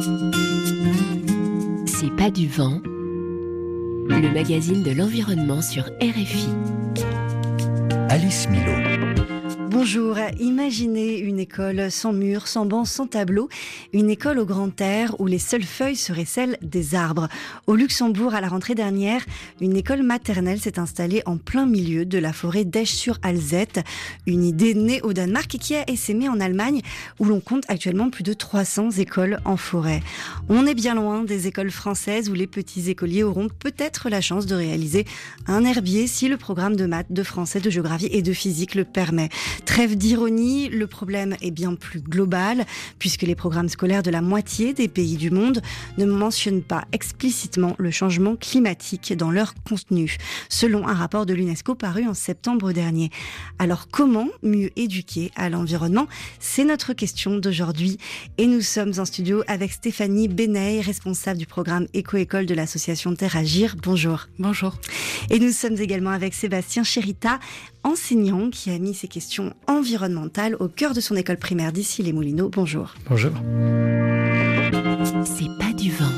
C'est pas du vent, le magazine de l'environnement sur RFI. Alice Milot. Bonjour, imaginez une école sans murs, sans bancs, sans tableaux, une école au grand air où les seules feuilles seraient celles des arbres. Au Luxembourg, à la rentrée dernière, une école maternelle s'est installée en plein milieu de la forêt d'Esch-sur-Alzette, une idée née au Danemark et qui a essaimé en Allemagne où l'on compte actuellement plus de 300 écoles en forêt. On est bien loin des écoles françaises où les petits écoliers auront peut-être la chance de réaliser un herbier si le programme de maths, de français, de géographie et de physique le permet. Trêve d'ironie, le problème est bien plus global, puisque les programmes scolaires de la moitié des pays du monde ne mentionnent pas explicitement le changement climatique dans leur contenu, selon un rapport de l'UNESCO paru en septembre dernier. Alors comment mieux éduquer à l'environnement ? C'est notre question d'aujourd'hui. Et nous sommes en studio avec Stéphanie Beneil, responsable du programme Éco-École de l'association Terre Agir. Bonjour. Bonjour. Et nous sommes également avec Sébastien Chérita, enseignant qui a mis ces questions environnementales au cœur de son école primaire d'Issy-les-Moulineaux. Bonjour. Bonjour. C'est pas du vent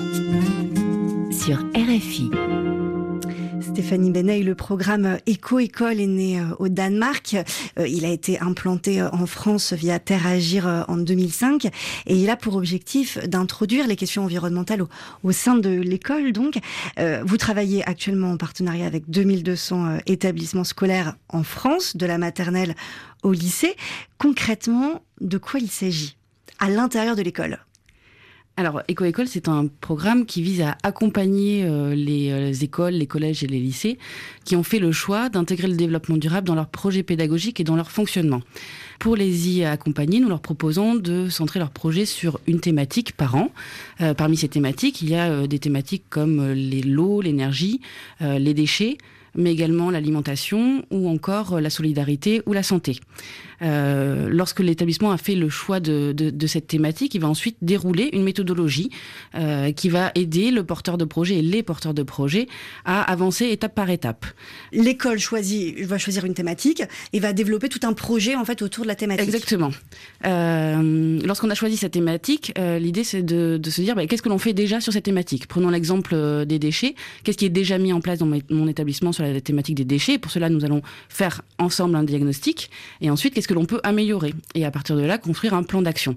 sur RFI. Stéphanie Beneil, le programme Éco-École est né au Danemark. Il a été implanté en France via Terre Agir en 2005 et il a pour objectif d'introduire les questions environnementales au sein de l'école. Donc, vous travaillez actuellement en partenariat avec 2200 établissements scolaires en France, de la maternelle au lycée. Concrètement, de quoi il s'agit à l'intérieur de l'école ? Alors, Éco-École, c'est un programme qui vise à accompagner les écoles, les collèges et les lycées qui ont fait le choix d'intégrer le développement durable dans leurs projets pédagogiques et dans leur fonctionnement. Pour les y accompagner, nous leur proposons de centrer leur projet sur une thématique par an. Parmi ces thématiques, il y a des thématiques comme l'eau, l'énergie, les déchets, mais également l'alimentation ou encore la solidarité ou la santé. Lorsque l'établissement a fait le choix de cette thématique, il va ensuite dérouler une méthodologie qui va aider le porteur de projet et les porteurs de projet à avancer étape par étape. L'école va choisir une thématique et va développer tout un projet en fait autour de la thématique. Exactement. Lorsqu'on a choisi cette thématique, l'idée c'est de se dire qu'est-ce que l'on fait déjà sur cette thématique. Prenons l'exemple des déchets. Qu'est-ce qui est déjà mis en place dans mon établissement sur la thématique des déchets ? Pour cela, nous allons faire ensemble un diagnostic et ensuite qu'est-ce que l'on peut améliorer et à partir de là construire un plan d'action.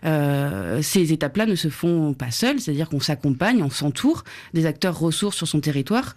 Ces étapes-là ne se font pas seules, c'est-à-dire qu'on s'accompagne, on s'entoure des acteurs ressources sur son territoire.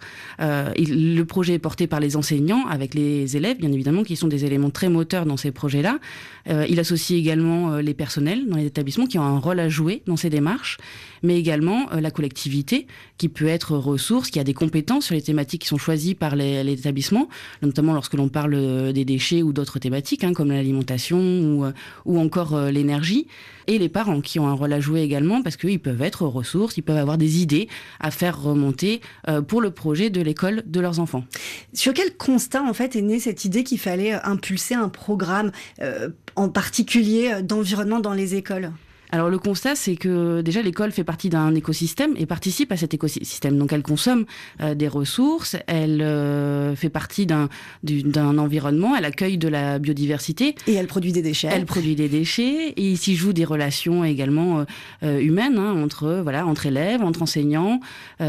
Le projet est porté par les enseignants avec les élèves, bien évidemment, qui sont des éléments très moteurs dans ces projets-là. Il associe également les personnels dans les établissements qui ont un rôle à jouer dans ces démarches, mais également la collectivité qui peut être ressource, qui a des compétences sur les thématiques qui sont choisies par les établissements, notamment lorsque l'on parle des déchets ou d'autres thématiques, comme l'alimentation ou encore l'énergie, et les parents qui ont un rôle à jouer également parce qu'ils peuvent être ressources, ils peuvent avoir des idées à faire remonter pour le projet de l'école de leurs enfants. Sur quel constat en fait est née cette idée qu'il fallait impulser un programme en particulier d'environnement dans les écoles ? Alors le constat, c'est que déjà l'école fait partie d'un écosystème et participe à cet écosystème. Donc elle consomme des ressources, elle fait partie d'un environnement, elle accueille de la biodiversité. Et elle produit des déchets. Elle produit des déchets et il s'y joue des relations également humaines entre élèves, entre enseignants.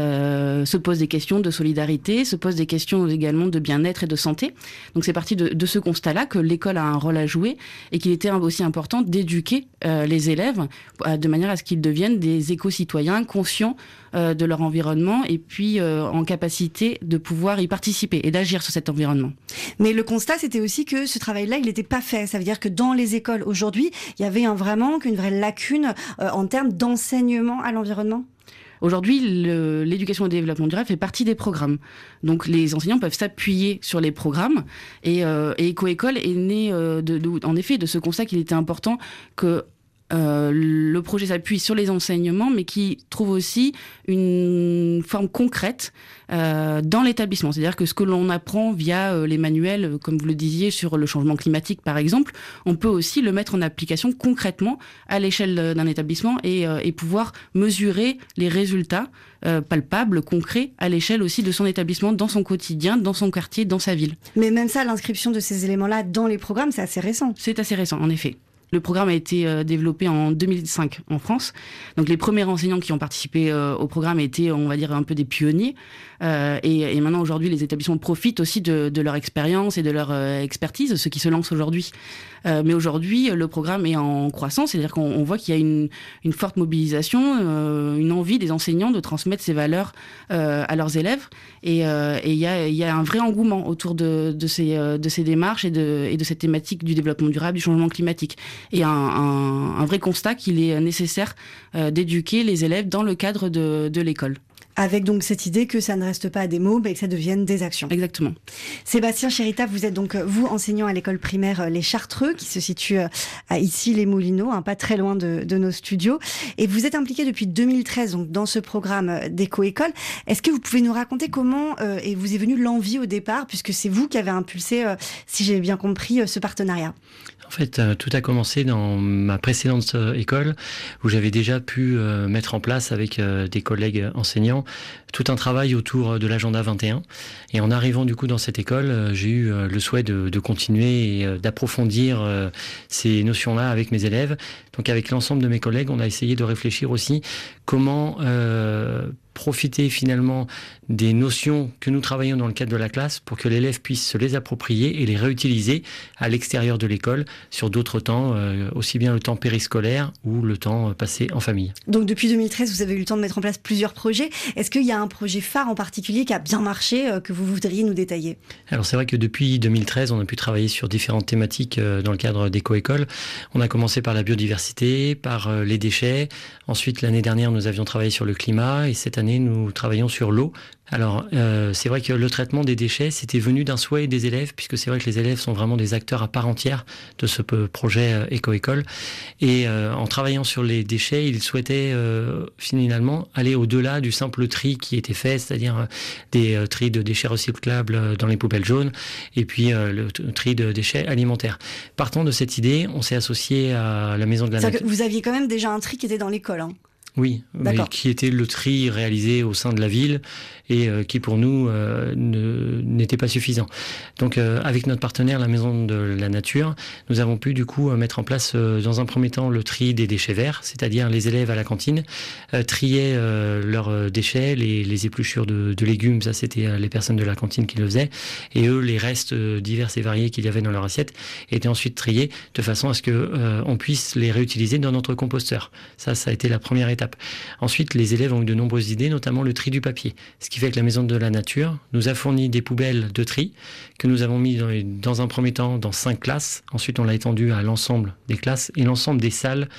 Se posent des questions de solidarité, se posent des questions également de bien-être et de santé. Donc c'est parti de ce constat-là que l'école a un rôle à jouer et qu'il était aussi important d'éduquer les élèves de manière à ce qu'ils deviennent des éco-citoyens conscients de leur environnement et puis en capacité de pouvoir y participer et d'agir sur cet environnement. Mais le constat, c'était aussi que ce travail-là, il n'était pas fait. Ça veut dire que dans les écoles aujourd'hui, il y avait vraiment une vraie lacune en termes d'enseignement à l'environnement. Aujourd'hui, l'éducation au développement durable fait partie des programmes. Donc, les enseignants peuvent s'appuyer sur les programmes. Et Éco-École est né, en effet, de ce constat qu'il était important que le projet s'appuie sur les enseignements, mais qui trouve aussi une forme concrète dans l'établissement. C'est-à-dire que ce que l'on apprend via les manuels, comme vous le disiez, sur le changement climatique, par exemple, on peut aussi le mettre en application concrètement à l'échelle d'un établissement et pouvoir mesurer les résultats palpables, concrets, à l'échelle aussi de son établissement, dans son quotidien, dans son quartier, dans sa ville. Mais même ça, l'inscription de ces éléments-là dans les programmes, c'est assez récent. C'est assez récent, en effet. Le programme a été développé en 2005 en France. Donc les premiers enseignants qui ont participé au programme étaient, on va dire, un peu des pionniers. Et maintenant, aujourd'hui, les établissements profitent aussi de leur expérience et de leur expertise, ceux qui se lancent aujourd'hui. Mais aujourd'hui, le programme est en croissance, c'est-à-dire qu'on voit qu'il y a une forte mobilisation, une envie des enseignants de transmettre ces valeurs à leurs élèves. Et il y a un vrai engouement autour de ces démarches et de cette thématique du développement durable, du changement climatique. Et un vrai constat qu'il est nécessaire d'éduquer les élèves dans le cadre de l'école. Avec donc cette idée que ça ne reste pas des mots, mais que ça devienne des actions. Exactement. Sébastien Chérita, vous êtes donc, vous, enseignant à l'école primaire Les Chartreux, qui se situe à Issy-les-Moulineaux, pas très loin de nos studios. Et vous êtes impliqué depuis 2013 donc, dans ce programme d'éco-école. Est-ce que vous pouvez nous raconter comment vous est venue l'envie au départ, puisque c'est vous qui avez impulsé, si j'ai bien compris, ce partenariat? En fait, tout a commencé dans ma précédente école où j'avais déjà pu mettre en place avec des collègues enseignants tout un travail autour de l'agenda 21. Et en arrivant du coup dans cette école, j'ai eu le souhait de continuer et d'approfondir ces notions-là avec mes élèves. Donc avec l'ensemble de mes collègues, on a essayé de réfléchir aussi comment profiter finalement des notions que nous travaillons dans le cadre de la classe pour que l'élève puisse se les approprier et les réutiliser à l'extérieur de l'école sur d'autres temps, aussi bien le temps périscolaire ou le temps passé en famille. Donc depuis 2013, vous avez eu le temps de mettre en place plusieurs projets. Est-ce qu'il y a un projet phare en particulier qui a bien marché, que vous voudriez nous détailler? Alors c'est vrai que depuis 2013, on a pu travailler sur différentes thématiques dans le cadre d'éco-école. On a commencé par la biodiversité, par les déchets. Ensuite, l'année dernière, nous avions travaillé sur le climat et cette année, nous travaillons sur l'eau. Alors, c'est vrai que le traitement des déchets, c'était venu d'un souhait des élèves, puisque c'est vrai que les élèves sont vraiment des acteurs à part entière de ce projet éco-école. Et en travaillant sur les déchets, ils souhaitaient finalement aller au-delà du simple tri qui était fait, c'est-à-dire des tris de déchets recyclables dans les poubelles jaunes, et puis le tri de déchets alimentaires. Partant de cette idée, on s'est associé à la Maison de la Nature. Vous aviez quand même déjà un tri qui était dans l'école, hein? Oui, mais qui était le tri réalisé au sein de la ville et qui pour nous n'était pas suffisant. Donc avec notre partenaire, la Maison de la Nature, nous avons pu du coup mettre en place dans un premier temps le tri des déchets verts, c'est-à-dire les élèves à la cantine triaient leurs déchets, les épluchures de légumes, ça c'était les personnes de la cantine qui le faisaient, et eux les restes divers et variés qu'il y avait dans leur assiette étaient ensuite triés de façon à ce que on puisse les réutiliser dans notre composteur. Ça a été la première étape. Ensuite, les élèves ont eu de nombreuses idées, notamment le tri du papier. Ce qui fait que la Maison de la Nature nous a fourni des poubelles de tri que nous avons mis dans un premier temps dans 5 classes. Ensuite, on l'a étendu à l'ensemble des classes et l'ensemble des salles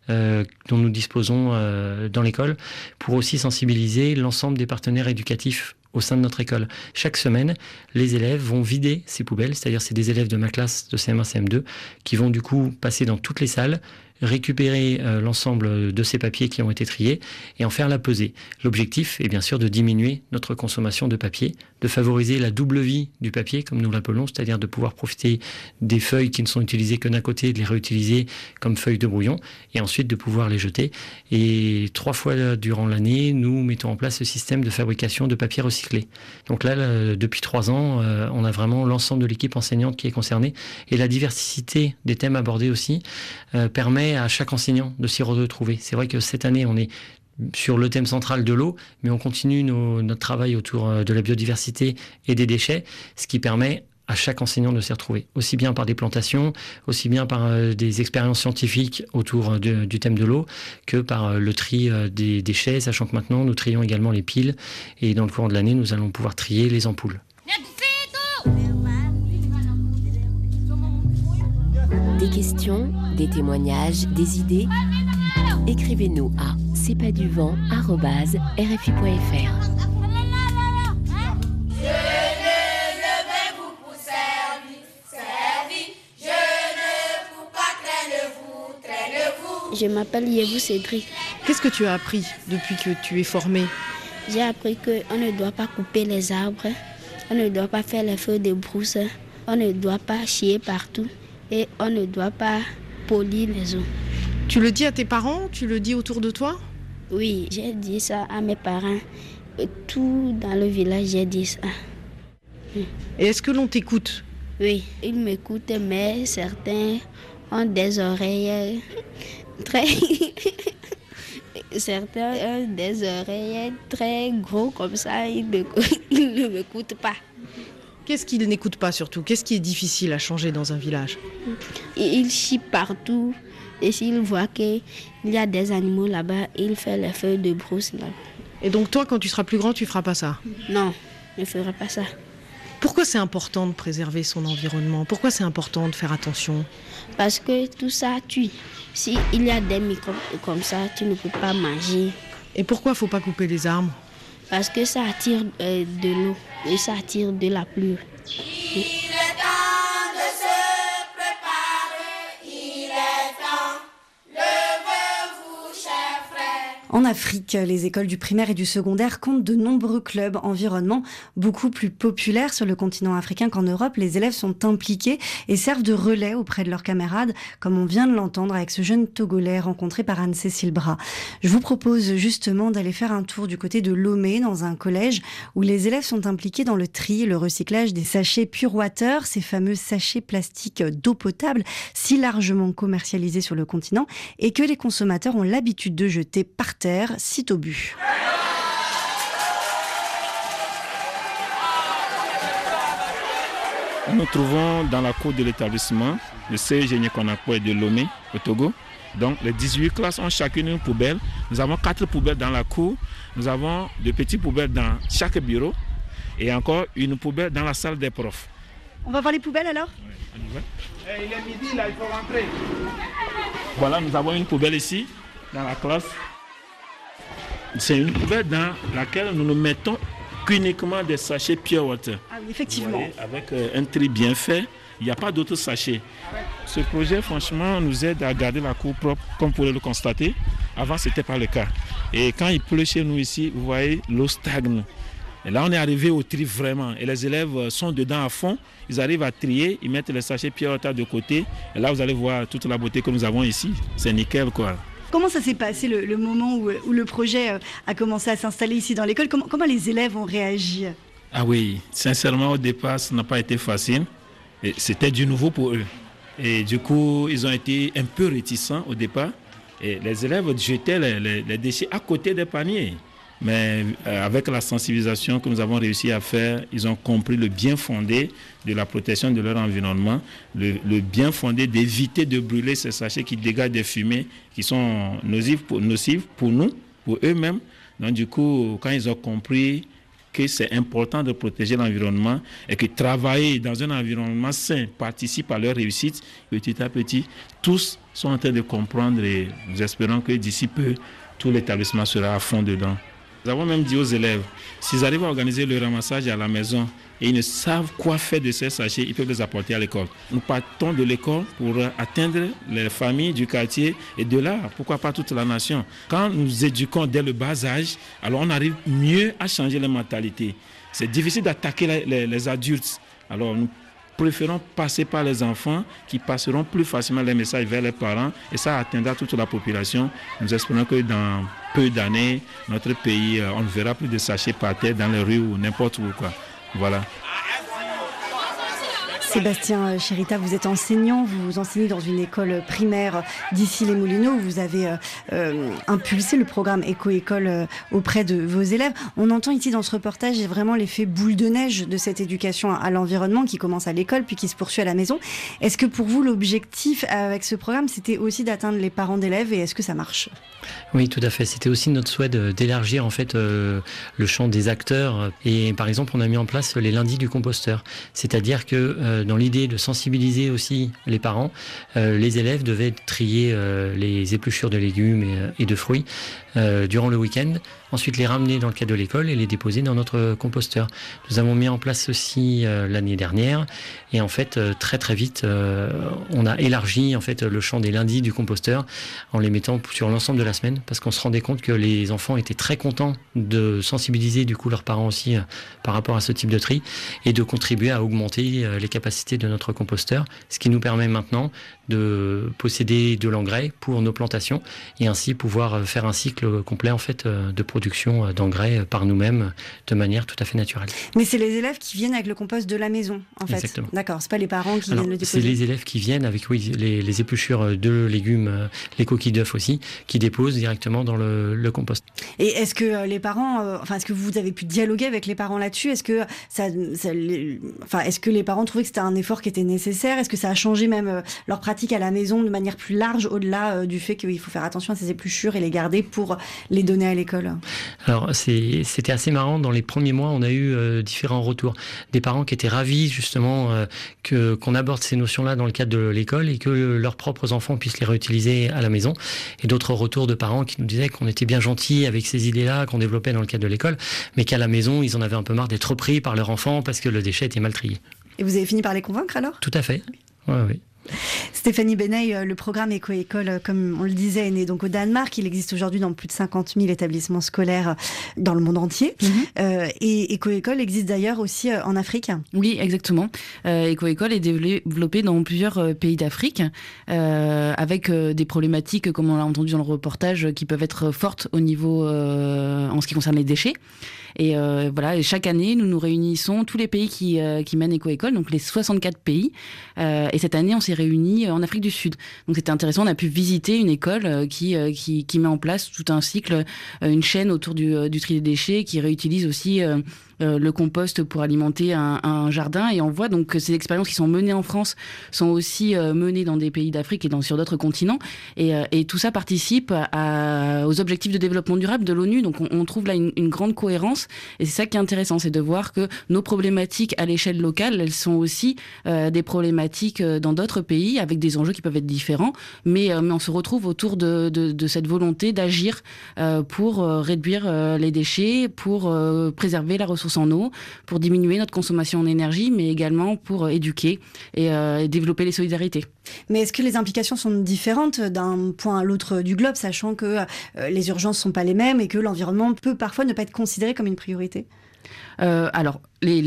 dont nous disposons dans l'école pour aussi sensibiliser l'ensemble des partenaires éducatifs au sein de notre école. Chaque semaine, les élèves vont vider ces poubelles, c'est-à-dire c'est des élèves de ma classe de CM1, CM2 qui vont du coup passer dans toutes les salles, récupérer l'ensemble de ces papiers qui ont été triés et en faire la pesée. L'objectif est bien sûr de diminuer notre consommation de papier, de favoriser la double vie du papier, comme nous l'appelons, c'est-à-dire de pouvoir profiter des feuilles qui ne sont utilisées que d'un côté, de les réutiliser comme feuilles de brouillon et ensuite de pouvoir les jeter. Et 3 fois durant l'année, nous mettons en place ce système de fabrication de papier recyclé. Donc là, depuis 3 ans, on a vraiment l'ensemble de l'équipe enseignante qui est concernée et la diversité des thèmes abordés aussi permet à chaque enseignant de s'y retrouver. C'est vrai que cette année, on est sur le thème central de l'eau, mais on continue notre travail autour de la biodiversité et des déchets, ce qui permet à chaque enseignant de s'y retrouver, aussi bien par des plantations, aussi bien par des expériences scientifiques autour du thème de l'eau, que par le tri des déchets, sachant que maintenant, nous trions également les piles, et dans le courant de l'année, nous allons pouvoir trier les ampoules. Des questions, des témoignages, des idées? Écrivez-nous à cpasduvent@rfi.fr. Je m'appelle Yevou Cédric. Qu'est-ce que tu as appris depuis que tu es formé? J'ai appris qu'on ne doit pas couper les arbres, on ne doit pas faire les feux de brousse, on ne doit pas chier partout et on ne doit pas polir les eaux. Tu le dis à tes parents? Tu le dis autour de toi? Oui, j'ai dit ça à mes parents. Tout dans le village, j'ai dit ça. Et est-ce que l'on t'écoute? Oui, ils m'écoutent, mais certains ont des oreilles très... Certains ont des oreilles très gros comme ça, ils ne m'écoutent pas. Qu'est-ce qu'ils n'écoutent pas surtout? Qu'est-ce qui est difficile à changer dans un village? Ils chient partout. Et s'ils voient qu'il y a des animaux là-bas, ils font les feuilles de brousse là. Et donc toi, quand tu seras plus grand, tu feras pas ça? Non, je ne ferai pas ça. Pourquoi c'est important de préserver son environnement? Pourquoi c'est important de faire attention? Parce que tout ça tue. S'il y a des microbes comme ça, tu ne peux pas manger. Et pourquoi il ne faut pas couper les arbres? Parce que ça attire de l'eau et ça attire de la pluie. Il est temps de se préparer, il est temps, levez-vous, chers frères. En Afrique, les écoles du primaire et du secondaire comptent de nombreux clubs environnement beaucoup plus populaires sur le continent africain qu'en Europe. Les élèves sont impliqués et servent de relais auprès de leurs camarades, comme on vient de l'entendre avec ce jeune Togolais rencontré par Anne-Cécile Bras. Je vous propose justement d'aller faire un tour du côté de Lomé, dans un collège où les élèves sont impliqués dans le tri et le recyclage des sachets Pure Water, ces fameux sachets plastiques d'eau potable si largement commercialisés sur le continent et que les consommateurs ont l'habitude de jeter par terre, sitôt bu. Nous nous trouvons dans la cour de l'établissement, le CEG Nyekonakpo de Lomé, au Togo. Donc les 18 classes ont chacune une poubelle. Nous avons 4 poubelles dans la cour. Nous avons de petites poubelles dans chaque bureau et encore une poubelle dans la salle des profs. On va voir les poubelles alors ? Oui, on y va. Il est midi là, il faut rentrer. Voilà, nous avons une poubelle ici, dans la classe. C'est une poubelle dans laquelle nous ne mettons qu'uniquement des sachets Pure Water. Ah oui, effectivement. Voyez, avec un tri bien fait, il n'y a pas d'autres sachets. Ce projet, franchement, nous aide à garder la cour propre, comme vous pouvez le constater. Avant, ce n'était pas le cas. Et quand il pleut chez nous ici, vous voyez, l'eau stagne. Et là, on est arrivé au tri vraiment. Et les élèves sont dedans à fond. Ils arrivent à trier, ils mettent les sachets Pure Water de côté. Et là, vous allez voir toute la beauté que nous avons ici. C'est nickel, quoi. Comment ça s'est passé le moment où le projet a commencé à s'installer ici dans l'école? Comment les élèves ont réagi? Ah oui, sincèrement, au départ, ça n'a pas été facile. Et c'était du nouveau pour eux. Et du coup, ils ont été un peu réticents au départ. Et les élèves jetaient les déchets à côté des paniers. Mais avec la sensibilisation que nous avons réussi à faire, ils ont compris le bien fondé de la protection de leur environnement, le bien fondé d'éviter de brûler ces sachets qui dégagent des fumées qui sont nocives pour nous, pour eux-mêmes. Donc du coup, quand ils ont compris que c'est important de protéger l'environnement et que travailler dans un environnement sain participe à leur réussite, petit à petit, tous sont en train de comprendre et nous espérons que d'ici peu, tout l'établissement sera à fond dedans. Nous avons même dit aux élèves, s'ils arrivent à organiser le ramassage à la maison et ils ne savent quoi faire de ces sachets, ils peuvent les apporter à l'école. Nous partons de l'école pour atteindre les familles du quartier et de là, pourquoi pas toute la nation. Quand nous éduquons dès le bas âge, alors on arrive mieux à changer les mentalités. C'est difficile d'attaquer les adultes. Alors nous préférons passer par les enfants qui passeront plus facilement les messages vers les parents et ça atteindra toute la population. Nous espérons que dans peu d'années, notre pays, on ne verra plus de sachets par terre dans les rues ou n'importe où, quoi. Voilà. Sébastien Chérita, vous êtes enseignant, vous enseignez dans une école primaire d'ici les Moulineaux, où vous avez impulsé le programme Éco-École auprès de vos élèves. On entend ici dans ce reportage vraiment l'effet boule de neige de cette éducation à l'environnement qui commence à l'école puis qui se poursuit à la maison. Est-ce que pour vous, l'objectif avec ce programme, c'était aussi d'atteindre les parents d'élèves et est-ce que ça marche ? Oui, tout à fait. C'était aussi notre souhait d'élargir en fait le champ des acteurs. Et par exemple, on a mis en place les lundis du composteur. C'est-à-dire que dans l'idée de sensibiliser aussi les parents, les élèves devaient trier les épluchures de légumes et de fruits durant le week-end, ensuite les ramener dans le cadre de l'école et les déposer dans notre composteur. Nous avons mis en place aussi l'année dernière et en fait très très vite on a élargi en fait le champ des lundis du composteur en les mettant sur l'ensemble de la semaine parce qu'on se rendait compte que les enfants étaient très contents de sensibiliser du coup leurs parents aussi par rapport à ce type de tri et de contribuer à augmenter les capacités de notre composteur, ce qui nous permet maintenant de posséder de l'engrais pour nos plantations et ainsi pouvoir faire un cycle cycle complet en fait de production d'engrais par nous-mêmes de manière tout à fait naturelle. Mais c'est les élèves qui viennent avec le compost de la maison, en fait. Exactement. D'accord, c'est pas les parents qui viennent le déposer. C'est les élèves qui viennent avec les épluchures de légumes, les coquilles d'œufs aussi, qui déposent directement dans le compost. Et est-ce que les parents, est-ce que vous avez pu dialoguer avec les parents là-dessus ? Est-ce que est-ce que les parents trouvaient que c'était un effort qui était nécessaire ? Est-ce que ça a changé même leur pratique à la maison de manière plus large, au-delà du fait qu'il faut faire attention à ces épluchures et les garder pour les donner à l'école ? Alors c'était assez marrant. Dans les premiers mois, on a eu différents retours. Des parents qui étaient ravis justement qu'on aborde ces notions-là dans le cadre de l'école et que leurs propres enfants puissent les réutiliser à la maison. Et d'autres retours de parents qui nous disaient qu'on était bien gentils avec ces idées-là qu'on développait dans le cadre de l'école, mais qu'à la maison, ils en avaient un peu marre d'être repris par leur enfant parce que le déchet était mal trié. Et vous avez fini par les convaincre alors ? Tout à fait. Oui. Stéphanie Beneil, le programme Éco-École, comme on le disait, est né donc au Danemark. Il existe aujourd'hui dans plus de 50 000 établissements scolaires dans le monde entier. Et Éco-École existe d'ailleurs aussi en Afrique. Oui, exactement. Éco-École est développée dans plusieurs pays d'Afrique, avec des problématiques, comme on l'a entendu dans le reportage, qui peuvent être fortes au niveau en ce qui concerne les déchets. Et et chaque année, nous nous réunissons, tous les pays qui mènent Éco-École, donc les 64 pays. Et cette année, on s'est réunis en Afrique du Sud. Donc c'était intéressant, on a pu visiter une école qui met en place tout un cycle, une chaîne autour du tri des déchets, qui réutilise aussi le compost pour alimenter un jardin. Et on voit donc que ces expériences qui sont menées en France sont aussi menées dans des pays d'Afrique et sur d'autres continents. Et tout ça participe aux objectifs de développement durable de l'ONU. Donc on trouve là une grande cohérence. Et c'est ça qui est intéressant, c'est de voir que nos problématiques à l'échelle locale, elles sont aussi des problématiques dans d'autres pays avec des enjeux qui peuvent être différents. Mais on se retrouve autour de cette volonté d'agir pour réduire les déchets, pour préserver la ressource en eau, pour diminuer notre consommation en énergie, mais également pour éduquer et développer les solidarités. Mais est-ce que les implications sont différentes d'un point à l'autre du globe, sachant que les urgences ne sont pas les mêmes et que l'environnement peut parfois ne pas être considéré comme une priorité ? Alors,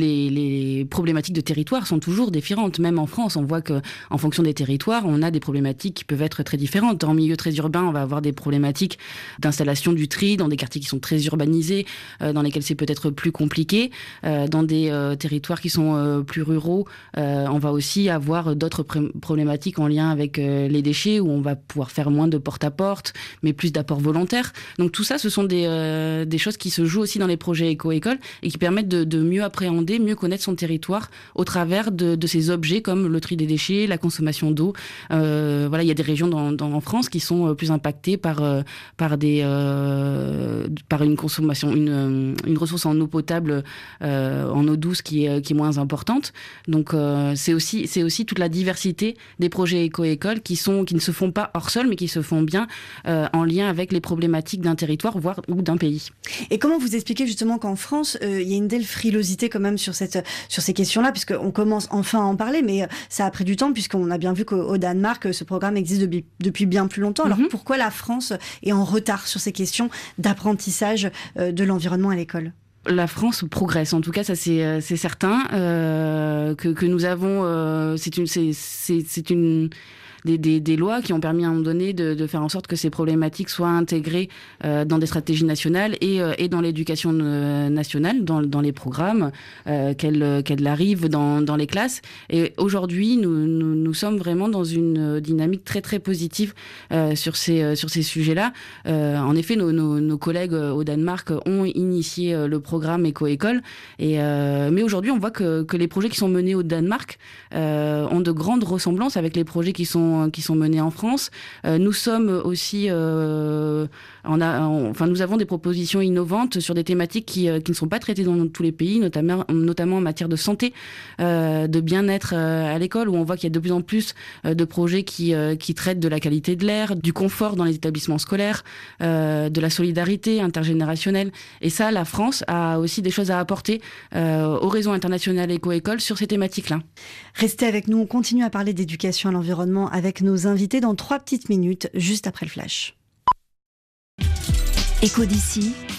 les problématiques de territoire sont toujours différentes. Même en France, on voit que, en fonction des territoires, on a des problématiques qui peuvent être très différentes. En milieu très urbain, on va avoir des problématiques d'installation du tri dans des quartiers qui sont très urbanisés, dans lesquels c'est peut-être plus compliqué. Dans des territoires qui sont plus ruraux, on va aussi avoir d'autres problématiques en lien avec les déchets, où on va pouvoir faire moins de porte-à-porte, mais plus d'apports volontaires. Donc tout ça, ce sont des choses qui se jouent aussi dans les projets Éco-École et qui permettent de mieux appréhender, mieux connaître son territoire au travers de ces objets comme le tri des déchets, la consommation d'eau. Il y a des régions en France qui sont plus impactées par une consommation, une ressource en eau potable, en eau douce qui est moins importante. Donc c'est aussi toute la diversité des projets Éco-École qui ne se font pas hors sol, mais qui se font bien en lien avec les problématiques d'un territoire, voire ou d'un pays. Et comment vous expliquez justement qu'en France, il y a une telle frilosité quand même sur ces questions-là, puisqu'on commence enfin à en parler, mais ça a pris du temps, puisqu'on a bien vu qu'au Danemark, ce programme existe depuis bien plus longtemps. Alors pourquoi la France est en retard sur ces questions d'apprentissage de l'environnement à l'école ? La France progresse, en tout cas, ça c'est certain. Que nous avons, c'est une des lois qui ont permis à un moment donné de faire en sorte que ces problématiques soient intégrées dans des stratégies nationales et dans l'éducation nationale, dans les programmes, qu'elles arrivent dans les classes. Et aujourd'hui, nous sommes vraiment dans une dynamique très très positive sur ces sujets-là. En effet, nos collègues au Danemark ont initié le programme Éco-École. Mais aujourd'hui, on voit que les projets qui sont menés au Danemark ont de grandes ressemblances avec les projets qui sont menés en France. Nous sommes aussi, nous avons des propositions innovantes sur des thématiques qui ne sont pas traitées dans tous les pays, notamment en matière de santé, de bien-être à l'école, où on voit qu'il y a de plus en plus de projets qui traitent de la qualité de l'air, du confort dans les établissements scolaires, de la solidarité intergénérationnelle. Et ça, la France a aussi des choses à apporter au réseau international Éco-École sur ces thématiques-là. Restez avec nous, on continue à parler d'éducation à l'environnement avec nos invités dans 3 petites minutes, juste après le flash. Écho d'ici,